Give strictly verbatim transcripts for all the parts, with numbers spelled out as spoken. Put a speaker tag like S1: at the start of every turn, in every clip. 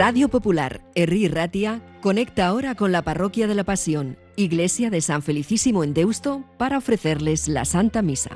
S1: Radio Popular, Herri Ratia, conecta ahora con la Parroquia de la Pasión, Iglesia de San Felicísimo en Deusto, para ofrecerles la Santa Misa.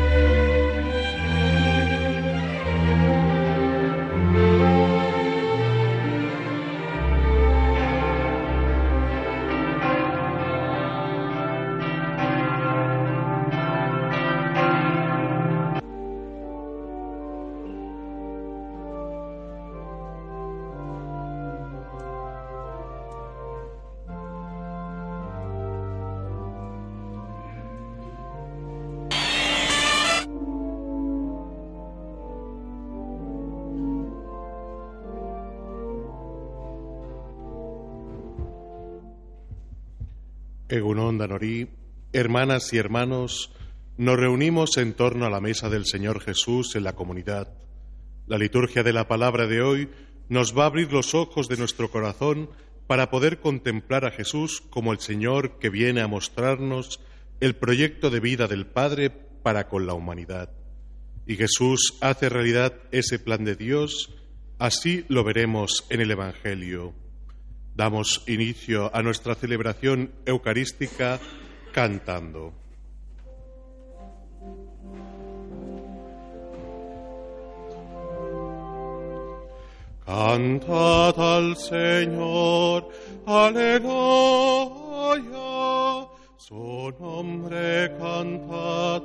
S2: Egunon Danorí, hermanas y hermanos, nos reunimos en torno a la mesa del Señor Jesús en la comunidad. La liturgia de la palabra de hoy nos va a abrir los ojos de nuestro corazón para poder contemplar a Jesús como el Señor que viene a mostrarnos el proyecto de vida del Padre para con la humanidad. Y Jesús hace realidad ese plan de Dios, así lo veremos en el Evangelio. Damos inicio a nuestra celebración eucarística cantando. Cantad al Señor, aleluya, su nombre cantad,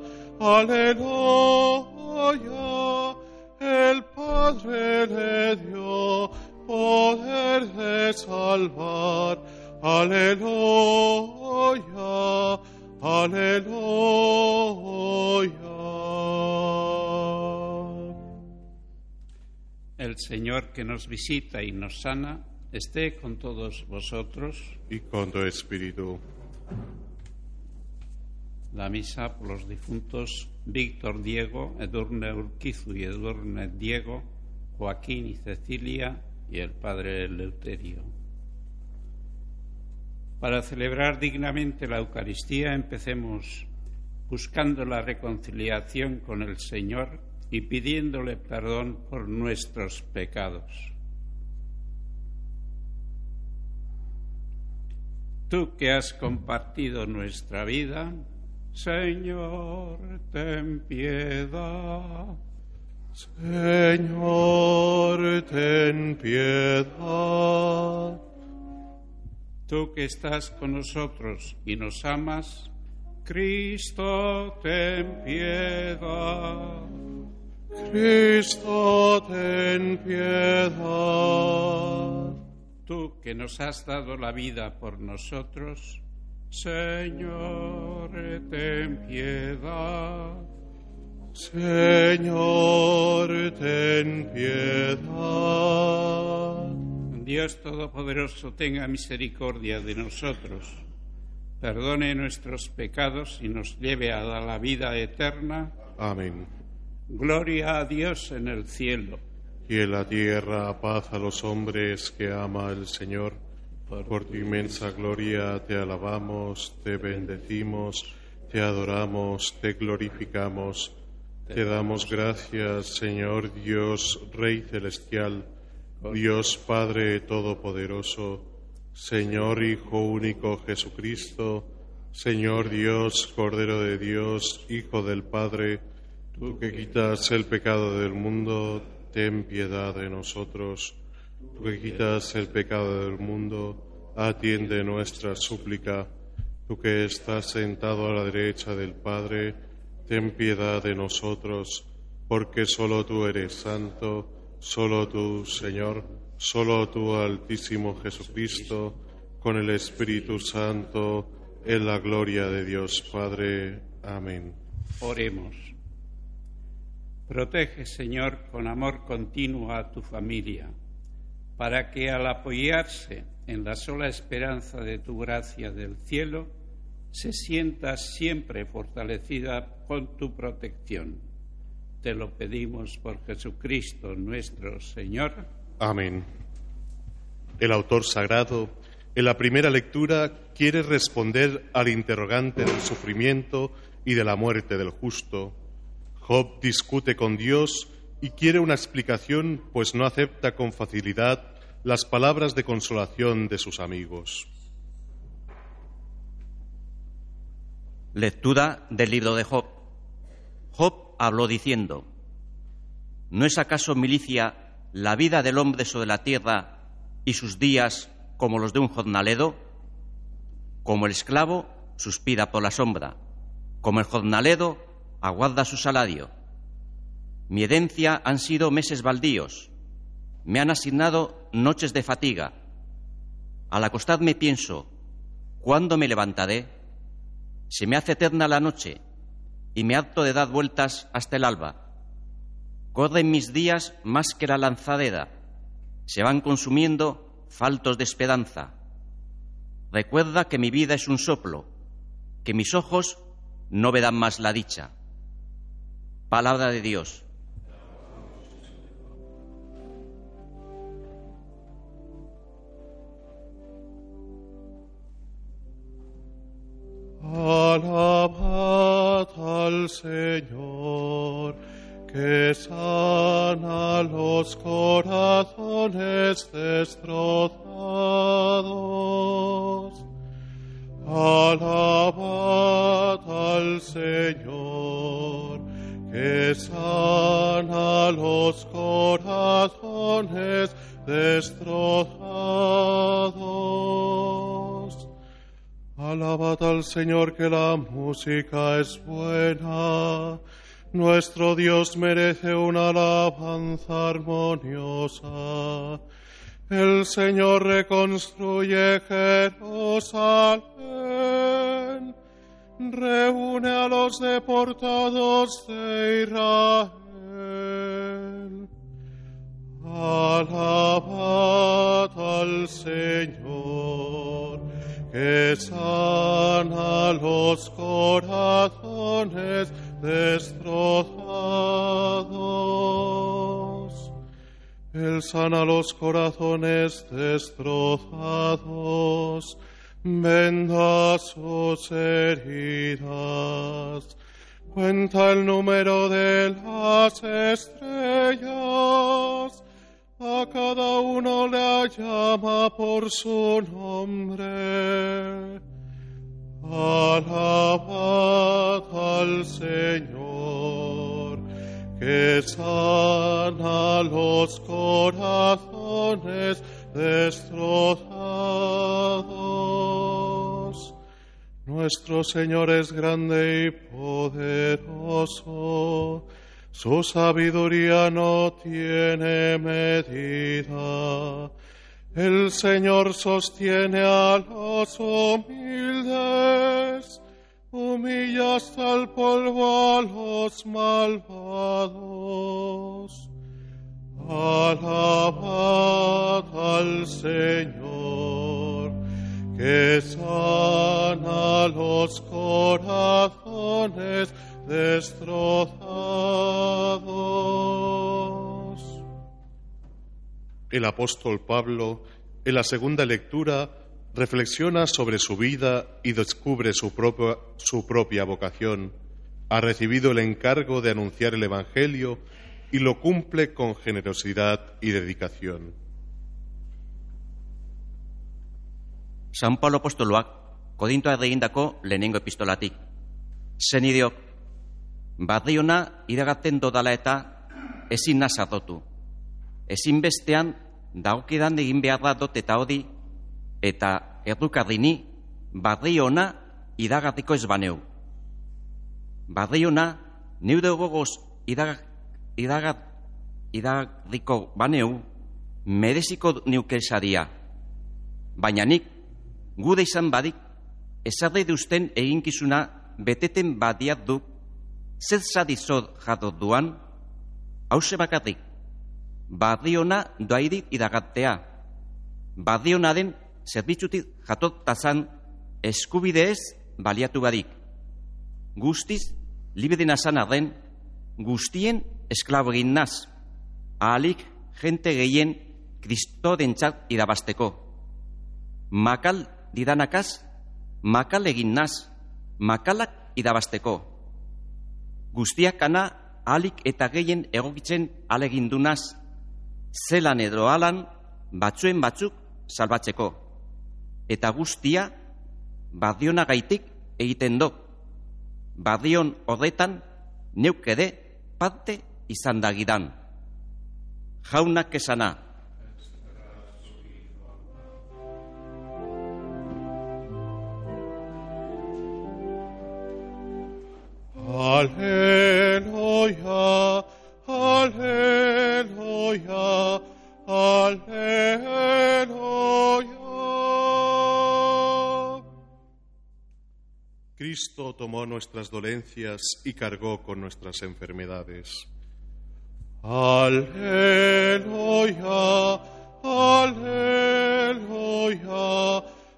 S2: aleluya, el Padre le dio poder de salvar, aleluya, aleluya.
S3: El Señor que nos visita y nos sana, esté con todos vosotros.
S2: Y con tu espíritu.
S3: La misa por los difuntos Víctor Diego, Edurne Urquizu y Edurne Diego, Joaquín y Cecilia, y el Padre Eleuterio. Para celebrar dignamente la Eucaristía, empecemos buscando la reconciliación con el Señor y pidiéndole perdón por nuestros pecados. Tú que has compartido nuestra vida, Señor, ten piedad.
S2: Señor, ten piedad.
S3: Tú que estás con nosotros y nos amas, Cristo, ten piedad.
S2: Cristo, ten piedad.
S3: Tú que nos has dado la vida por nosotros, Señor, ten piedad.
S2: Señor, ten piedad.
S3: Dios Todopoderoso, tenga misericordia de nosotros, perdone nuestros pecados y nos lleve a la vida eterna.
S2: Amén.
S3: Gloria a Dios en el cielo.
S2: Y en la tierra paz a los hombres que ama el Señor. Por, Por tu inmensa gloria te alabamos, te bendecimos, te adoramos, te glorificamos. Te damos gracias, Señor Dios, Rey celestial, Dios Padre todopoderoso, Señor Hijo único Jesucristo, Señor Dios, Cordero de Dios, Hijo del Padre, tú que quitas el pecado del mundo, ten piedad de nosotros. Tú que quitas el pecado del mundo, atiende nuestra súplica. Tú que estás sentado a la derecha del Padre, ten piedad de nosotros, porque solo tú eres santo, solo tú, Señor, solo tú, Altísimo Jesucristo, con el Espíritu Santo, en la gloria de Dios Padre. Amén.
S3: Oremos. Protege, Señor, con amor continuo a tu familia, para que al apoyarse en la sola esperanza de tu gracia del cielo, se sienta siempre fortalecida con tu protección. Te lo pedimos por Jesucristo nuestro Señor.
S2: Amén. El autor sagrado, en la primera lectura, quiere responder al interrogante del sufrimiento y de la muerte del justo. Job discute con Dios y quiere una explicación, pues no acepta con facilidad las palabras de consolación de sus amigos.
S4: Lectura del libro de Job. Job habló diciendo: ¿no es acaso milicia la vida del hombre sobre la tierra y sus días como los de un jornalero? Como el esclavo suspira por la sombra, como el jornalero aguarda su salario. Mi herencia han sido meses baldíos, me han asignado noches de fatiga. Al acostarme pienso, ¿cuándo me levantaré? Se me hace eterna la noche y me harto de dar vueltas hasta el alba. Corren mis días más que la lanzadera, se van consumiendo faltos de esperanza. Recuerda que mi vida es un soplo, que mis ojos no verán más la dicha. Palabra de Dios.
S2: Alabad al Señor, que sana los corazones destrozados. Alabad al Señor, que sana los corazones destrozados. Alabad al Señor, que la música es buena. Nuestro Dios merece una alabanza armoniosa. El Señor reconstruye Jerusalén, reúne a los deportados de Israel. Alabad al Señor, que sana los corazones destrozados. Él sana los corazones destrozados, venda sus heridas, cuenta el número de las estrellas, a cada uno le llama por su nombre. Alabad al Señor, que sana los corazones destrozados. Nuestro Señor es grande y poderoso, su sabiduría no tiene medida. El Señor sostiene a los humildes, humilla hasta el polvo a los malvados. Alabad al Señor, que sana los corazones destrozados. El apóstol Pablo, en la segunda lectura, reflexiona sobre su vida y descubre su propia, su propia vocación. Ha recibido el encargo de anunciar el Evangelio y lo cumple con generosidad y dedicación.
S4: San Paulo apostoloak Korintoar egindako lehenengo epistolatik. Senideok, barriona iragaten dodala eta ezin nazardotu. Ezin bestean dagokidan egin beharra dot eta hodi, eta erdukarrini barriona iragarriko ez baneu. Barriona neude gogoz iragarriko baneu mereziko neukesaria. Baina nik, gude izan badik, ezarri duzten eginkizuna beteten badiat du, zer zadizot jadot duan, hause bakarrik, barriona doairik iragartea. Barriona den zerbitzutik jatotazan eskubideez baliatu badik. Guztiz, libeden azan arren, guztien esklabo egin naz, ahalik jente gehien Kristo dentzat irabasteko. Makal didanakaz, makal egin naz, makalak irabasteko. Guztiak ana ahalik eta gehien egokitzen alegindunaz, zelan edo alan batzuen batzuk salbatzeko. Eta guztia badionagaitik egiten do. Badion horretan neukede parte izan dagidan. Jaunak esana.
S2: Aleluya, aleluya, aleluya. Cristo tomó nuestras dolencias y cargó con nuestras enfermedades. Aleluya, aleluya,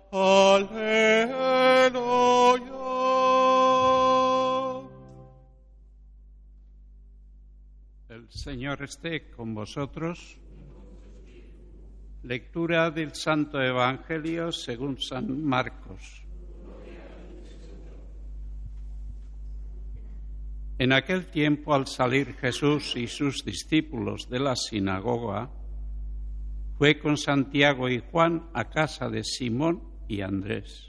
S2: aleluya.
S3: El Señor esté con vosotros. Lectura del Santo Evangelio según San Marcos. En aquel tiempo, al salir Jesús y sus discípulos de la sinagoga, fue con Santiago y Juan a casa de Simón y Andrés.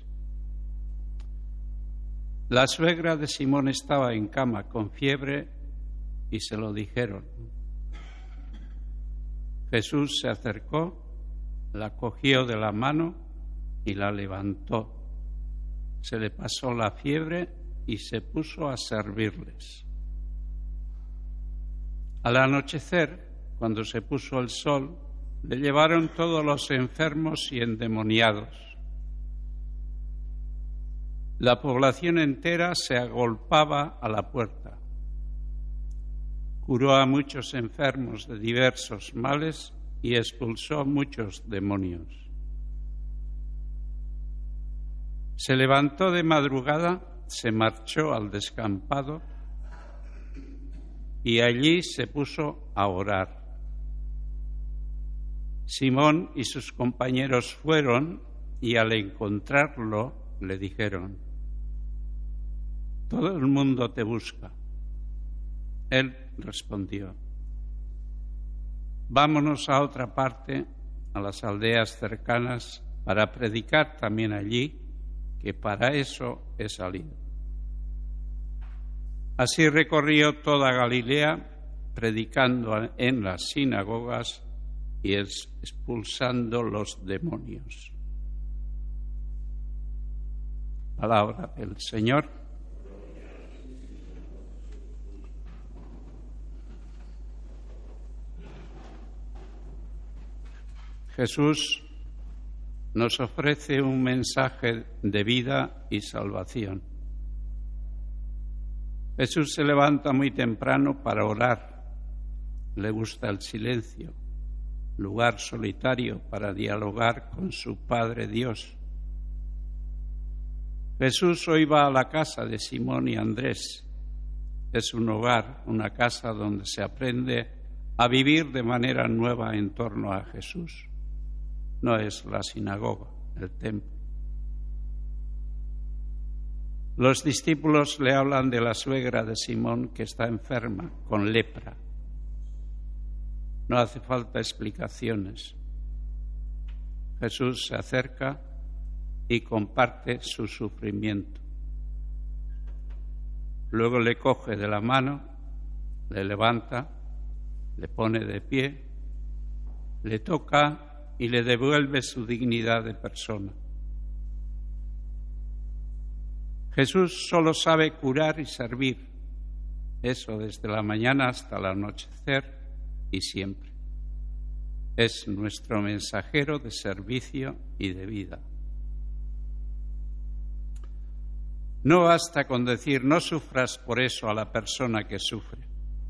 S3: La suegra de Simón estaba en cama con fiebre y se lo dijeron. Jesús se acercó, la cogió de la mano y la levantó. Se le pasó la fiebre y se puso a servirles. Al anochecer, cuando se puso el sol, le llevaron todos los enfermos y endemoniados. La población entera se agolpaba a la puerta. Curó a muchos enfermos de diversos males y expulsó muchos demonios. Se levantó de madrugada, se marchó al descampado y allí se puso a orar. Simón y sus compañeros fueron y al encontrarlo le dijeron: «Todo el mundo te busca». Él respondió: «Vámonos a otra parte, a las aldeas cercanas, para predicar también allí, que para eso he salido». Así recorrió toda Galilea, predicando en las sinagogas y expulsando los demonios. Palabra del Señor. Jesús nos ofrece un mensaje de vida y salvación. Jesús se levanta muy temprano para orar. Le gusta el silencio, lugar solitario para dialogar con su Padre Dios. Jesús hoy va a la casa de Simón y Andrés. Es un hogar, una casa donde se aprende a vivir de manera nueva en torno a Jesús. No es la sinagoga, el templo. Los discípulos le hablan de la suegra de Simón que está enferma con lepra. No hace falta explicaciones. Jesús se acerca y comparte su sufrimiento. Luego le coge de la mano, le levanta, le pone de pie, le toca y le devuelve su dignidad de persona. Jesús solo sabe curar y servir, eso desde la mañana hasta el anochecer y siempre. Es nuestro mensajero de servicio y de vida. No basta con decir no sufras por eso a la persona que sufre.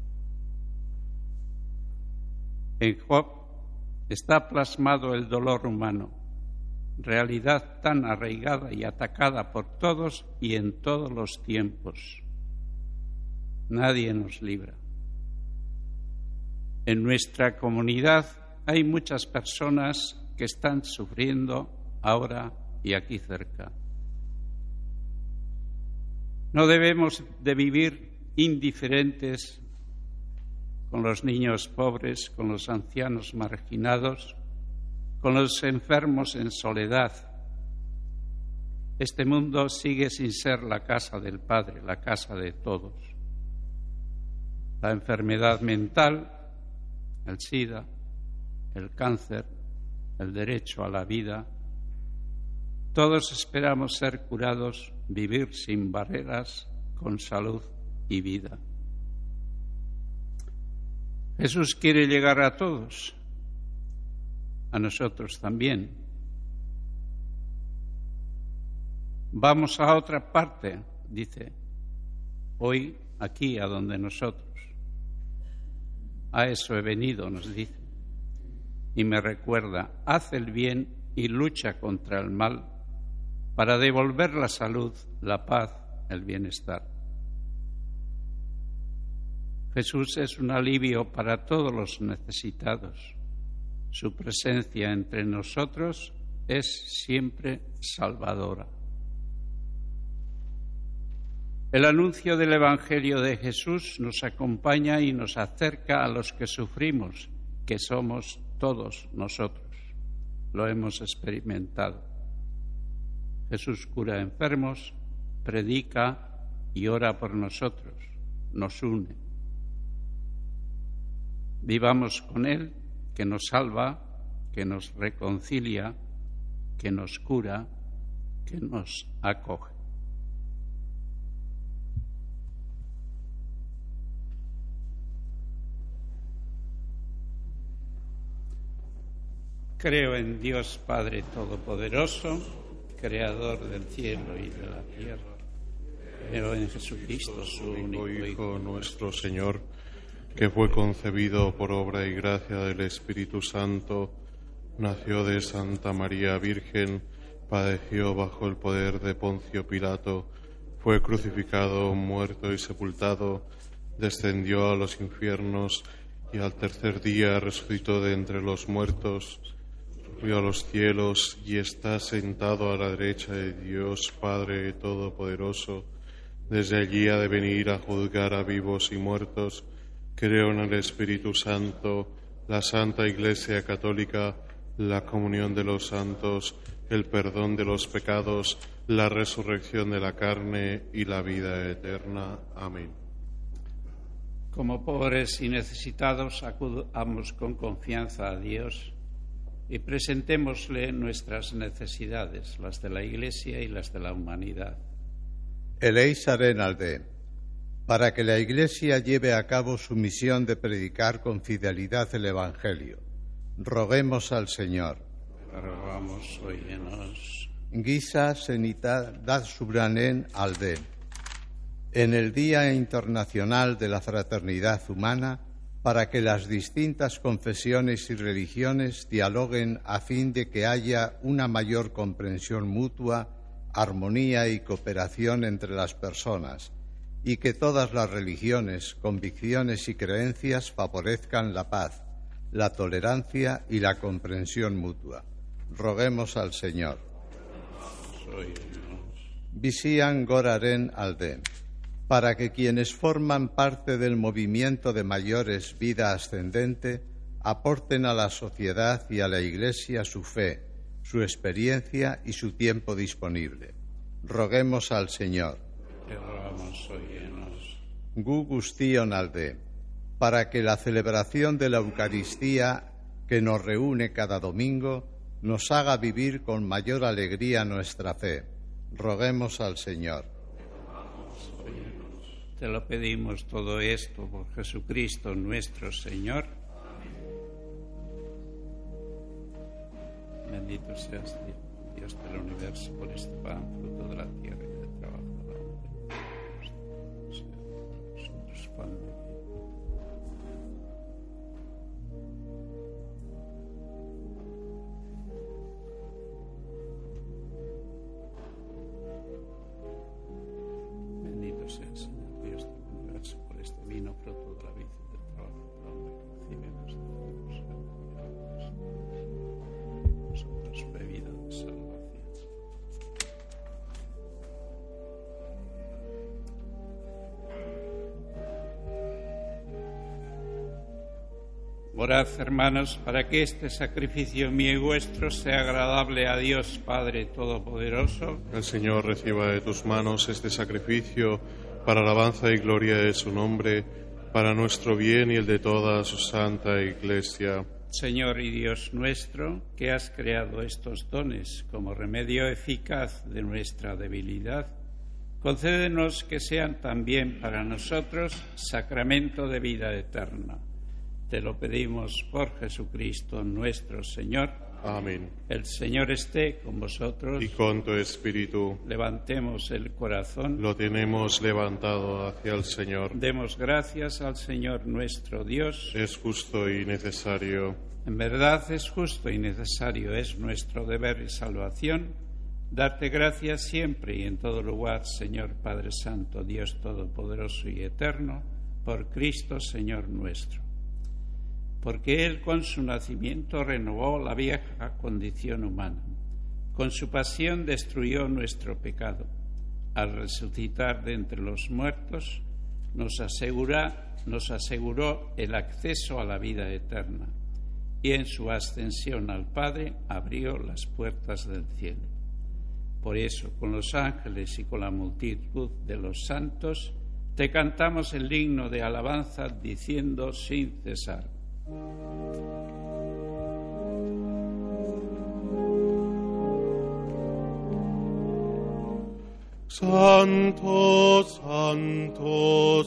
S3: En Job está plasmado el dolor humano, realidad tan arraigada y atacada por todos y en todos los tiempos. Nadie nos libra. En nuestra comunidad hay muchas personas que están sufriendo ahora y aquí cerca. No debemos de vivir indiferentes con los niños pobres, con los ancianos marginados, con los enfermos en soledad. Este mundo sigue sin ser la casa del Padre, la casa de todos. La enfermedad mental, el SIDA, el cáncer, el derecho a la vida. Todos esperamos ser curados, vivir sin barreras, con salud y vida. Jesús quiere llegar a todos, a nosotros también. Vamos a otra parte, dice, hoy aquí, a donde nosotros. A eso he venido, nos dice. Y me recuerda, haz el bien y lucha contra el mal para devolver la salud, la paz, el bienestar. Jesús es un alivio para todos los necesitados. Su presencia entre nosotros es siempre salvadora. El anuncio del Evangelio de Jesús nos acompaña y nos acerca a los que sufrimos, que somos todos nosotros. Lo hemos experimentado. Jesús cura enfermos, predica y ora por nosotros, nos une. Vivamos con Él, que nos salva, que nos reconcilia, que nos cura, que nos acoge. Creo en Dios Padre Todopoderoso, Creador del cielo y de la tierra. Creo en Jesucristo, su único Hijo,
S2: nuestro Señor, que fue concebido por obra y gracia del Espíritu Santo, nació de Santa María Virgen, padeció bajo el poder de Poncio Pilato, fue crucificado, muerto y sepultado, descendió a los infiernos y al tercer día resucitó de entre los muertos, subió a los cielos y está sentado a la derecha de Dios Padre Todopoderoso. Desde allí ha de venir a juzgar a vivos y muertos. Creo en el Espíritu Santo, la Santa Iglesia Católica, la comunión de los santos, el perdón de los pecados, la resurrección de la carne y la vida eterna. Amén.
S3: Como pobres y necesitados, acudamos con confianza a Dios y presentémosle nuestras necesidades, las de la Iglesia y las de la humanidad.
S5: Eleizaren alde, para que la Iglesia lleve a cabo su misión de predicar con fidelidad el Evangelio. Roguemos al Señor.
S3: Rogamos, óyenos.
S5: Giza senita dat subranen alde. En el Día Internacional de la Fraternidad Humana, para que las distintas confesiones y religiones dialoguen a fin de que haya una mayor comprensión mutua, armonía y cooperación entre las personas, y que todas las religiones, convicciones y creencias favorezcan la paz, la tolerancia y la comprensión mutua. Roguemos al Señor. Visian goraren alde, para que quienes forman parte del movimiento de mayores vida ascendente aporten a la sociedad y a la Iglesia su fe, su experiencia y su tiempo disponible. Roguemos al Señor. Gu guztion alde, para que la celebración de la Eucaristía que nos reúne cada domingo nos haga vivir con mayor alegría nuestra fe. Roguemos al Señor.
S3: Te lo pedimos todo esto por Jesucristo nuestro Señor. Bendito seas, Dios del universo, por este pan, fruto de la tierra y del trabajo del hombre. Nosotros pan de vida. Bendito seas, Señor. Por este vino, fruto de la vid y del trabajo del hombre que recibimos de nosotros, bebida de salvación. Orad, hermanos, para que este sacrificio mío y vuestro sea agradable a Dios Padre Todopoderoso.
S2: El Señor reciba de tus manos este sacrificio para alabanza y gloria de su nombre, para nuestro bien y el de toda su santa Iglesia.
S3: Señor y Dios nuestro, que has creado estos dones como remedio eficaz de nuestra debilidad, concédenos que sean también para nosotros sacramento de vida eterna. Te lo pedimos por Jesucristo nuestro Señor.
S2: Amén.
S3: El Señor esté con vosotros.
S2: Y con tu espíritu.
S3: Levantemos el corazón.
S2: Lo tenemos levantado hacia el Señor.
S3: Demos gracias al Señor nuestro Dios.
S2: Es justo y necesario.
S3: En verdad es justo y necesario, es nuestro deber y salvación, darte gracias siempre y en todo lugar, Señor Padre Santo, Dios Todopoderoso y Eterno, por Cristo Señor nuestro. Porque Él con su nacimiento renovó la vieja condición humana, con su pasión destruyó nuestro pecado, al resucitar de entre los muertos nos asegura, nos aseguró el acceso a la vida eterna y en su ascensión al Padre abrió las puertas del cielo. Por eso, con los ángeles y con la multitud de los santos, te cantamos el himno de alabanza diciendo sin cesar:
S2: Santo, Santo,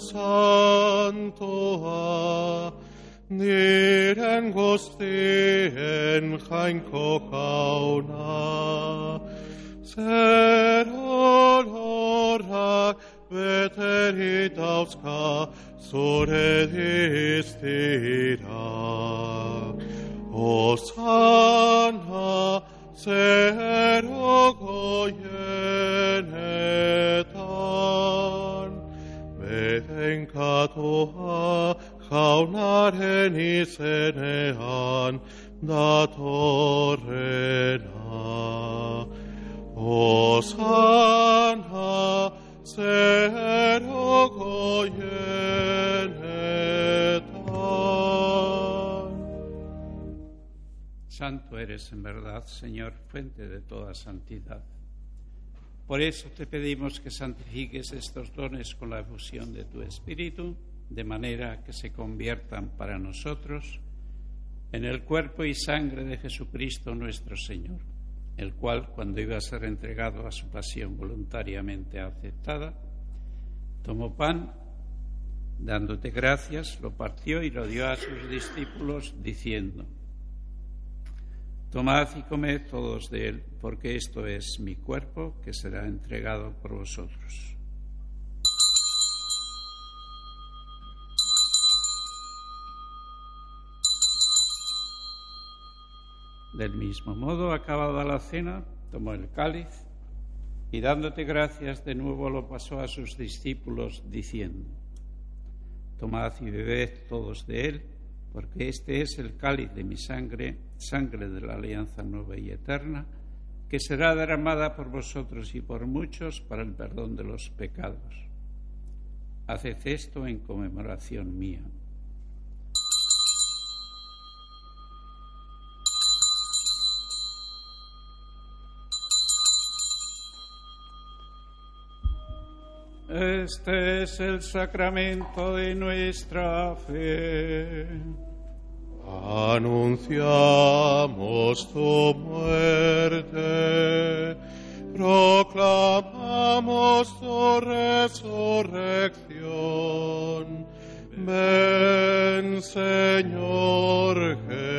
S2: Santo, niren guztien jainko jauna, zer ororak beterik dauzka zure diztira. Osana zer ogoienetan, betenkatoa jaunaren izenean datorrena. Osana zer ogoienetan.
S3: Santo eres en verdad, Señor, fuente de toda santidad. Por eso te pedimos que santifiques estos dones con la efusión de tu Espíritu, de manera que se conviertan para nosotros en el cuerpo y sangre de Jesucristo nuestro Señor, el cual, cuando iba a ser entregado a su pasión voluntariamente aceptada, tomó pan, dándote gracias, lo partió y lo dio a sus discípulos, diciendo: Tomad y comed todos de él, porque esto es mi cuerpo, que será entregado por vosotros. Del mismo modo, acabada la cena, tomó el cáliz y dándote gracias de nuevo lo pasó a sus discípulos diciendo: Tomad y bebed todos de él, porque este es el cáliz de mi sangre, sangre de la alianza nueva y eterna, que será derramada por vosotros y por muchos para el perdón de los pecados. Haced esto en conmemoración mía. Este es el sacramento de nuestra fe.
S2: Anunciamos tu muerte, proclamamos tu resurrección. Ven, Señor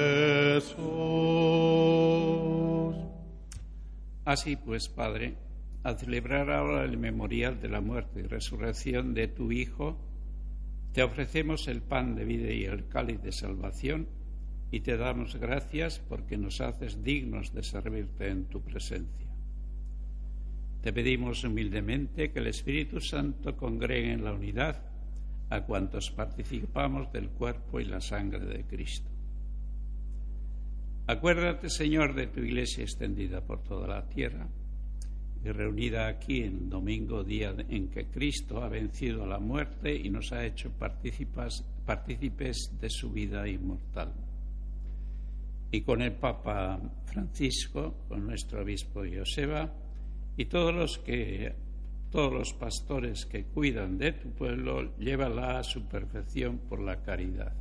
S2: Jesús.
S3: Así pues, Padre, al celebrar ahora el memorial de la muerte y resurrección de tu Hijo, te ofrecemos el pan de vida y el cáliz de salvación y te damos gracias porque nos haces dignos de servirte en tu presencia. Te pedimos humildemente que el Espíritu Santo congregue en la unidad a cuantos participamos del cuerpo y la sangre de Cristo. Acuérdate, Señor, de tu Iglesia extendida por toda la tierra y reunida aquí en domingo, día en que Cristo ha vencido a la muerte y nos ha hecho partícipes, partícipes de su vida inmortal. Y con el Papa Francisco, con nuestro obispo Joseba y todos los que todos los pastores que cuidan de tu pueblo, llévala a su perfección por la caridad.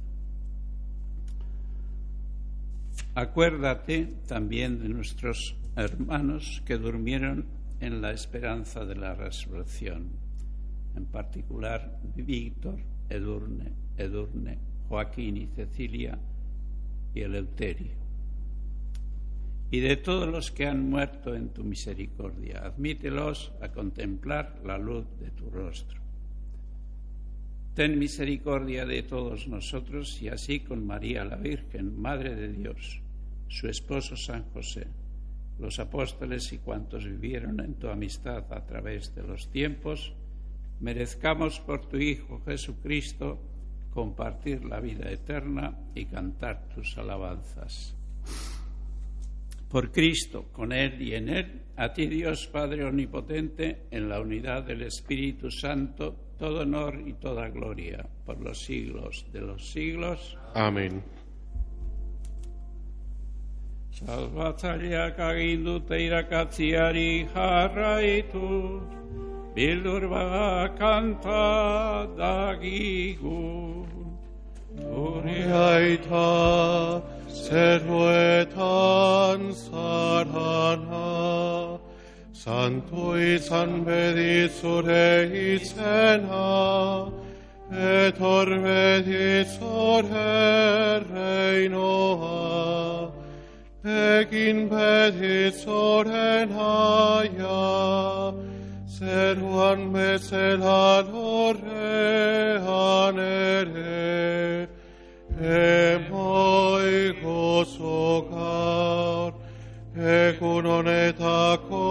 S3: Acuérdate también de nuestros hermanos que durmieron en la esperanza de la resurrección, en particular Víctor, Edurne, Edurne, Joaquín y Cecilia y Eleuterio. Y de todos los que han muerto en tu misericordia, admítelos a contemplar la luz de tu rostro. Ten misericordia de todos nosotros y así con María la Virgen, Madre de Dios, su esposo San José, los apóstoles y cuantos vivieron en tu amistad a través de los tiempos, merezcamos por tu Hijo Jesucristo compartir la vida eterna y cantar tus alabanzas. Por Cristo, con Él y en Él, a ti Dios Padre Omnipotente, en la unidad del Espíritu Santo, todo honor y toda gloria, por los siglos de los siglos.
S2: Amén.
S3: Salvatzailea agindute irakatziari jarraitu, bildur baga kanta dagigu.
S2: Gure aita zeruetan zarana, santu izan bedi zure izena, etor bedi zure reinoa, egin bedi zure naia, zeruan bezala lorrean ere, emoi gozo gaur, egun honetako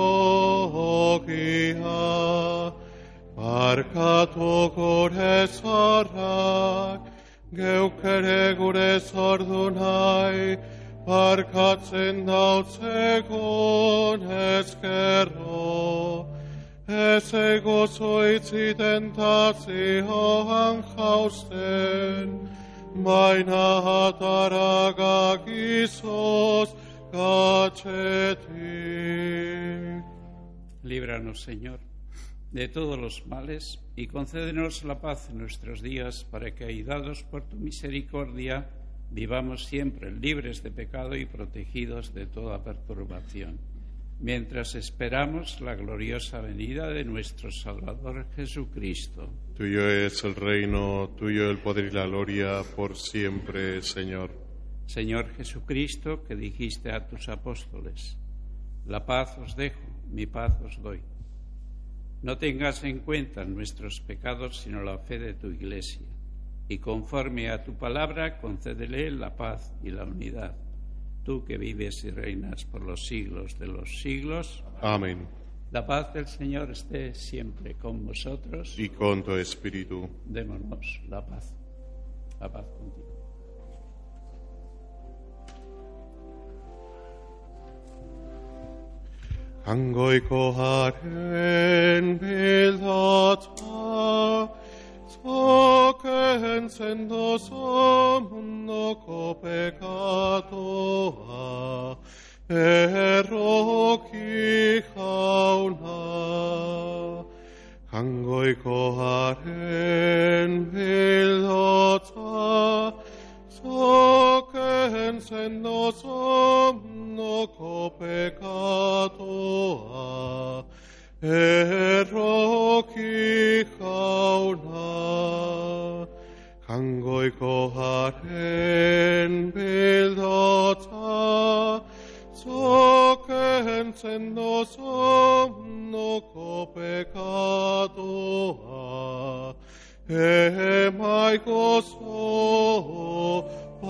S2: ogia, barkatu gure zorrak, geuk ere gure zordu nahi, barkatzen dautzegun ezkerro, ez egozo itzi tentazioan jausten, baina ataragak izoz gatzetik.
S3: Líbranos, Señor, de todos los males y concédenos la paz en nuestros días para que, ayudados por tu misericordia, vivamos siempre libres de pecado y protegidos de toda perturbación, mientras esperamos la gloriosa venida de nuestro Salvador Jesucristo.
S2: Tuyo es el reino, tuyo el poder y la gloria por siempre, Señor.
S3: Señor Jesucristo, que dijiste a tus apóstoles: la paz os dejo, mi paz os doy. No tengas en cuenta nuestros pecados, sino la fe de tu Iglesia, y conforme a tu palabra, concédele la paz y la unidad. Tú que vives y reinas por los siglos de los siglos.
S2: Amén.
S3: La paz del Señor esté siempre con vosotros.
S2: Y con tu espíritu.
S3: Démonos la paz. La paz contigo.
S2: Hangoikoaren bildatza, zoken zendozo mundoko pekatoa, erroki jauna. Hangoikoaren bildatza, zoken zendozo mundoko pekatoa, erroki jauna. Hangoikoaren bildatza, zoken zendozo mundoko pekatoa, emai gozo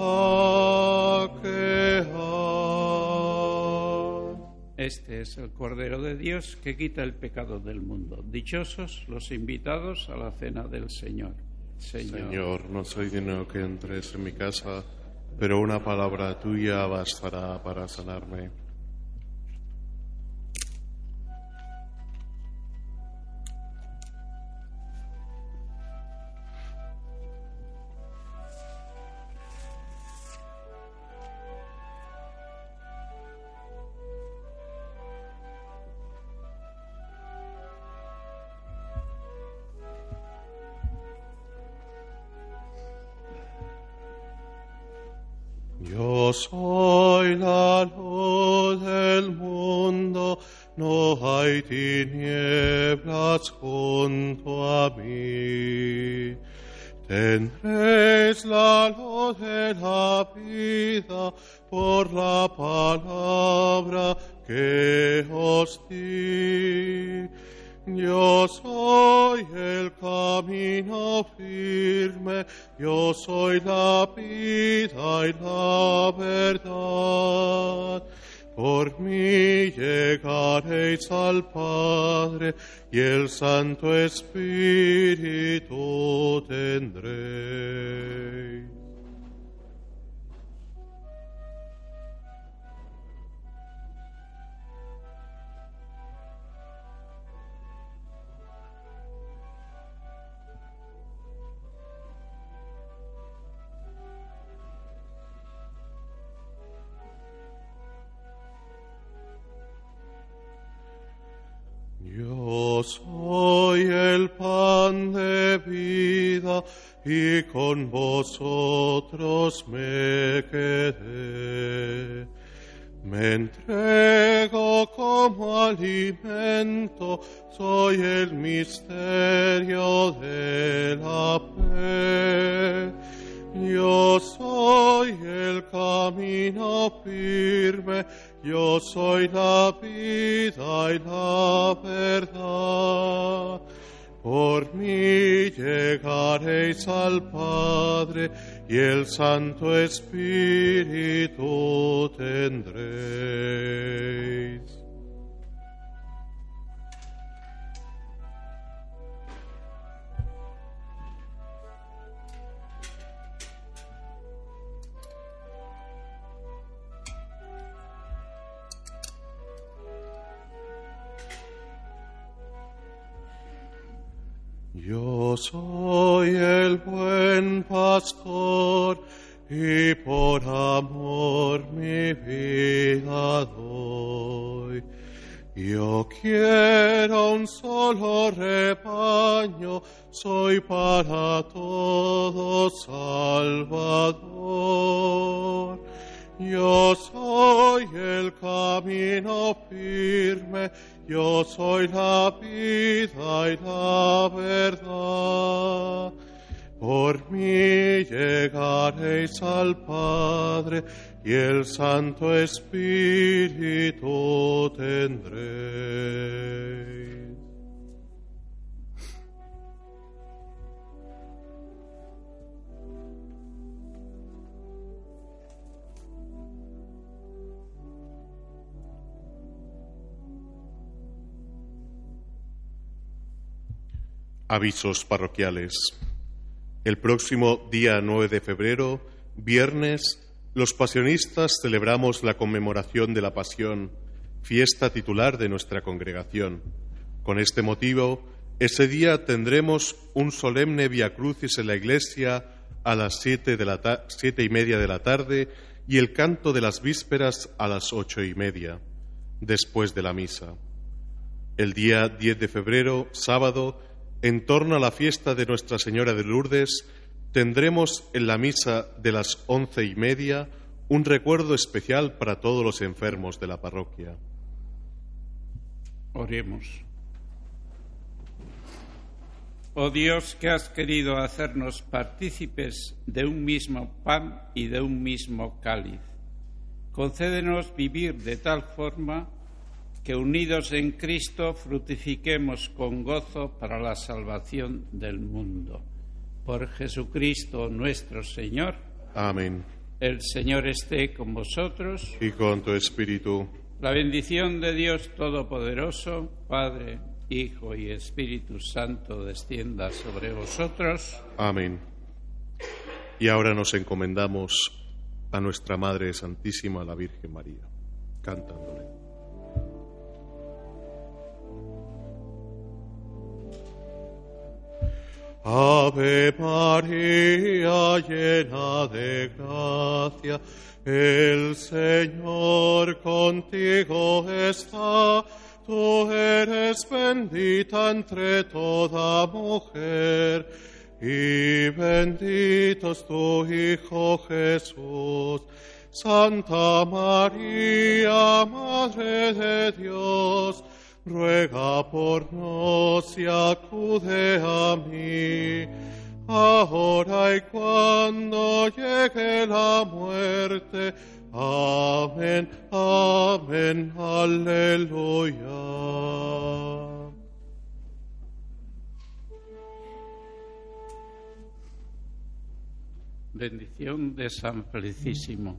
S2: pakean.
S3: Este es el Cordero de Dios que quita el pecado del mundo. Dichosos los invitados a la cena del Señor. Señor,
S2: Señor, no soy digno que entres en mi casa, pero una palabra tuya bastará para sanarme. Yo soy la luz del mundo, no hay tinieblas junto a mí. Tendréis la luz de la vida por la palabra que os di. Yo soy el camino firme, yo soy la vida y la verdad. Por mí llegaréis al Padre, y el Santo Espíritu tendréis. Yo soy el pan de vida, y con vosotros me quedé. Me entrego como alimento, soy el misterio de la fe. Yo soy el camino firme, yo soy la vida y la verdad. Por mí llegaréis al Padre, y el Santo Espíritu tendréis. Yo soy el buen pastor, y por amor mi vida doy. Yo quiero un solo rebaño, soy para todos Salvador. Yo soy el camino firme, yo soy la vida y la verdad. Por mí llegaréis al Padre, y el Santo Espíritu tendréis. Avisos parroquiales. El próximo día nueve de febrero, viernes, los pasionistas celebramos la conmemoración de la Pasión, fiesta titular de nuestra congregación. Con este motivo, ese día tendremos un solemne Vía Crucis en la iglesia a las siete, de la ta- siete y media de la tarde y el canto de las vísperas a las ocho y media, después de la misa. El día diez de febrero, sábado, en torno a la fiesta de Nuestra Señora de Lourdes, tendremos en la misa de las once y media un recuerdo especial para todos los enfermos de la parroquia.
S3: Oremos. Oh Dios, que has querido hacernos partícipes de un mismo pan y de un mismo cáliz, concédenos vivir de tal forma que unidos en Cristo frutifiquemos con gozo para la salvación del mundo. Por Jesucristo nuestro Señor.
S2: Amén.
S3: El Señor esté con vosotros.
S2: Y con tu espíritu.
S3: La bendición de Dios Todopoderoso, Padre, Hijo y Espíritu Santo, descienda sobre vosotros.
S2: Amén. Y ahora nos encomendamos a nuestra Madre Santísima, la Virgen María, cantándole. Ave María, llena de gracia, el Señor contigo está. Tú eres bendita entre toda mujer, y bendito es tu Hijo Jesús. Santa María, Madre de Dios, ruega por nos y acude a mí, ahora y cuando llegue la muerte. Amén, amén, aleluya.
S3: Bendición de San Felicísimo.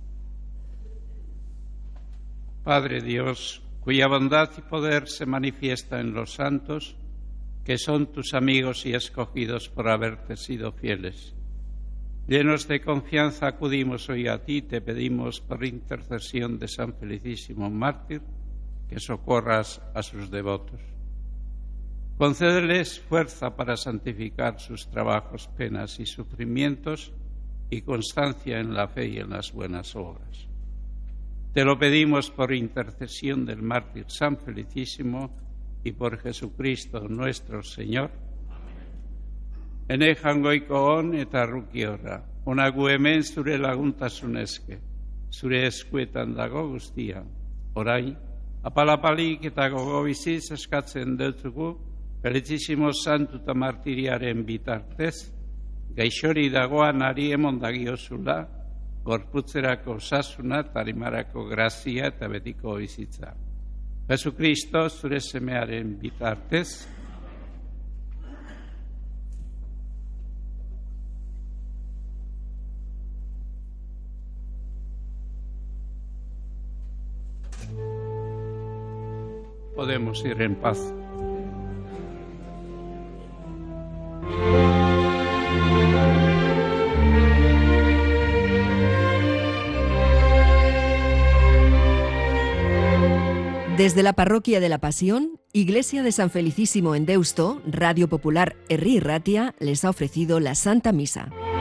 S3: Padre Dios, cuya bondad y poder se manifiesta en los santos, que son tus amigos y escogidos por haberte sido fieles. Llenos de confianza acudimos hoy a ti y te pedimos por intercesión de San Felicísimo Mártir que socorras a sus devotos. Concédeles fuerza para santificar sus trabajos, penas y sufrimientos y constancia en la fe y en las buenas obras. Te lo pedimos por intercesión del mártir San Felicísimo y por Jesucristo nuestro Señor. Ene jangoiko on eta rukiorra, onagu hemen zure laguntasunezke, zure eskuetan dago guztia. Orain, apalapalik eta gogo biziz eskatzen dutzugu, Felicísimo Santu eta Martiriaren bitartez, gaixori dagoan ari emondagiozula, gorputzerako osasuna eta arimarako grazia eta betiko bizitza. Jesucristo zure semearen bitartez, podemos ir en paz.
S1: Desde la Parroquia de la Pasión, Iglesia de San Felicísimo en Deusto, Radio Popular Herri Ratia les ha ofrecido la Santa Misa.